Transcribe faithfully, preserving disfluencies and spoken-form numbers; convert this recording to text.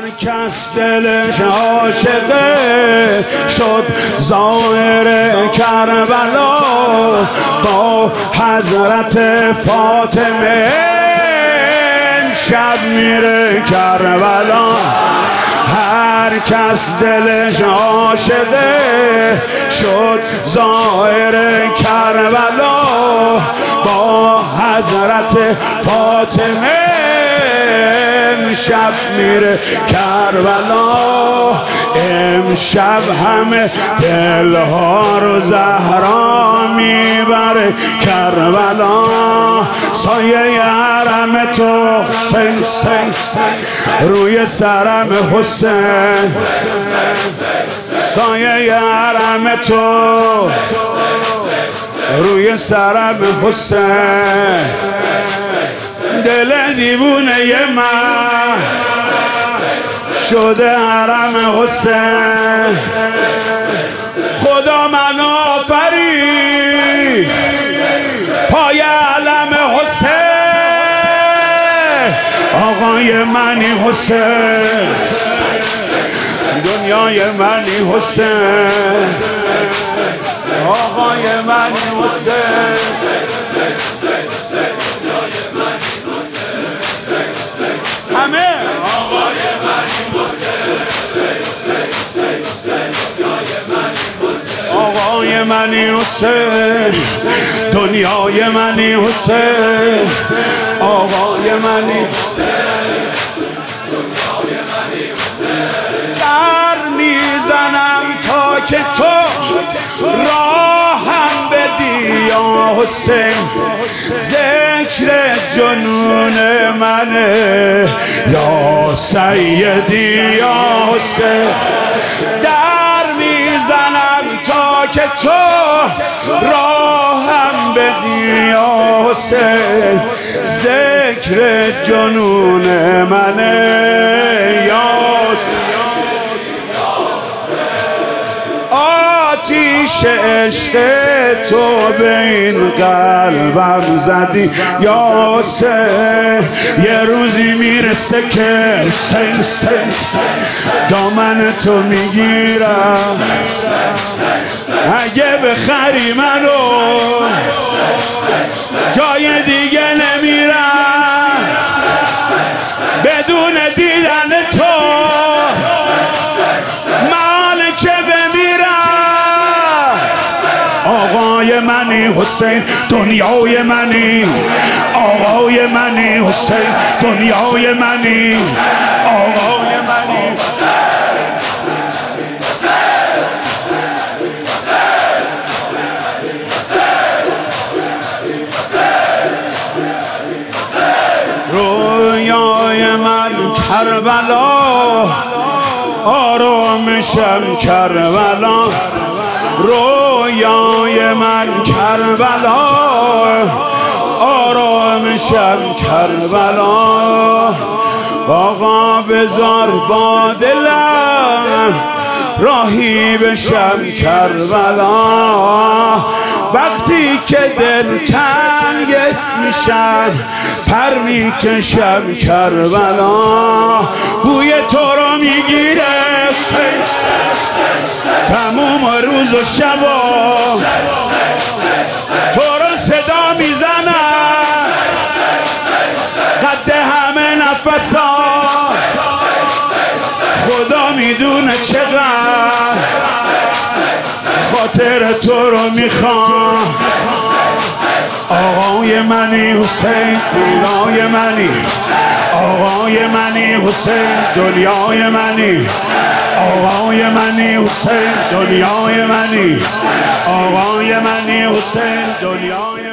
هر کس دلش عاشقه شد زائر کربلا با حضرت فاطمه شب میره کربلا. هر کس دلش عاشقه شد زائر کربلا با حضرت فاطمه امشب میره کربلا. امشب همه دلها رو زهرا میبره کربلا. سایه حرم تو حسین حسین روی سرم حسین، سایه حرم تو روی سرم حسین. دل دیوونه من شده حرم حسین. خدا من آفرید پای علم حسین. آقای منی حسین، دنیای منی حسین. آقای منی حسین، همه آقای منی حسین. آقای منی حسین، دنیای منی حسین. آقای منی در میزنم تا که تو راهم بدی یا حسین. ذکر جنون منه یا سیدی یا حسین. در میزنم تا که تو راهم بدی یا حسین. ذکر جنون منه یا آتیش عشق تو به این قلبم زدی یا حسین. یه روزی میرسه که حسین حسین دامن تو میگیرم. اگه بخری منو جای دیگه نمیرم بدون دیدن تو. من که آقای منی حسین، دنیای منی. آقای منی حسین، دنیای منی. آقای منی رویای من کربلا، آرامشم کربلا. رویای من کربلا، آرامشم کربلا. آقا بذار با دلم راهی بشم کربلا. وقتی که دل تنگت میشم پر میکشم کربلا. بوی تو رو میگیره تموم روز و شبا. تو رو صدا میزنم قد همه نفسا. خدا میدونه چقدر خاطر تو رو میخوام. آقای منی حسین، دنیای منی. آقای منی حسین، دنیای منی. آقای منی حسین، دنیای منی. آقای منی حسین، دنیای